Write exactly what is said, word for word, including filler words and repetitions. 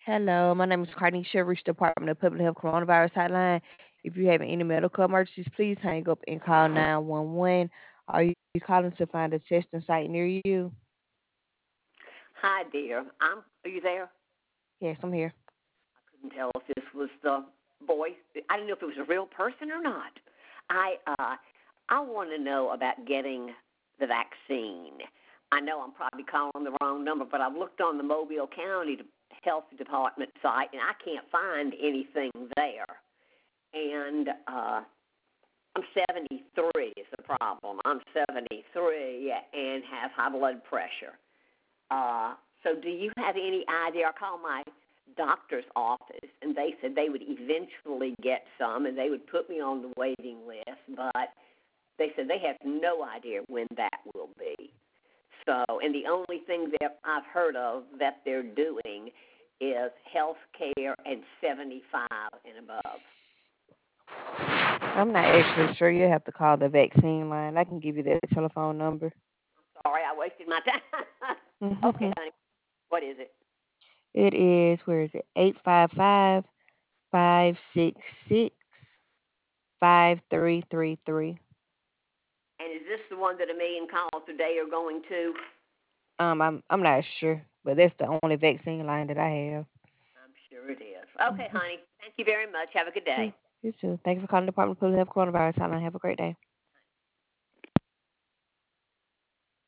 Hello, my name is Carnisha, Reach Department of Public Health Coronavirus Hotline. If you have any medical emergencies, please hang up and call nine one one. Are you calling to find a testing site near you? Hi, dear. I'm. Are you there? Yes, I'm here. Couldn't tell if this was the voice. I didn't know if it was a real person or not. I uh, I want to know about getting the vaccine. I know I'm probably calling the wrong number, but I've looked on the Mobile County Health Department site and I can't find anything there. And uh, I'm seventy-three is the problem. I'm seventy-three and have high blood pressure. Uh, so do you have any idea? I called my doctor's office, and they said they would eventually get some, and they would put me on the waiting list, but they said they have no idea when that will be. So, and the only thing that I've heard of that they're doing is health care and seventy-five and above. I'm not actually sure. You have to call the vaccine line. I can give you that telephone number. Sorry, I wasted my time. Okay, honey, what is it? It is, where is it? eight five five, five six six, five three three three. And is this the one that a million calls today are going to? Um, I'm I'm not sure, but that's the only vaccine line that I I'm sure it is. have. Okay, honey. Thank you very much. Have a good day. You you too. Thank you for calling the Department of Public Health Coronavirus Hotline. Have a great day.